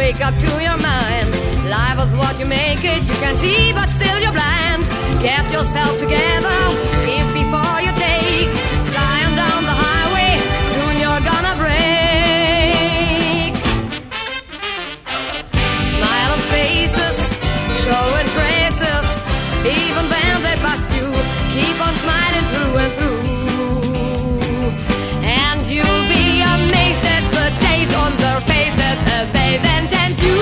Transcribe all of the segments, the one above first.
wake up to your mind. Life is what you make it. You can see but still you're blind. Get yourself together, think before you take. Flying down the highway, soon you're gonna break. Smiling faces, showing traces. Even when they bust you, keep on smiling through and through. And you'll be amazed at the days on their faces as they then tempt you.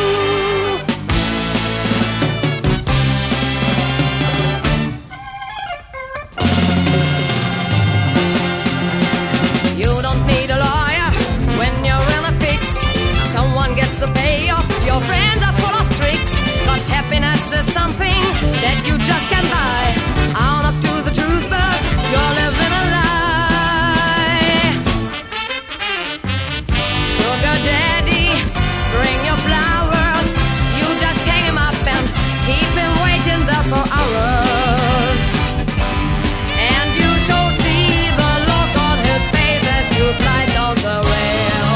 You don't need a lawyer when you're in a fix. Someone gets the payoff, your friends are full of tricks. But happiness is something that you just can't buy. Own up to the truth, but you're living a lie. Sugar daddy, bring your flowers. You just hang him up and keep him waiting there for hours. And you should see the look on his face as you fly down the rail.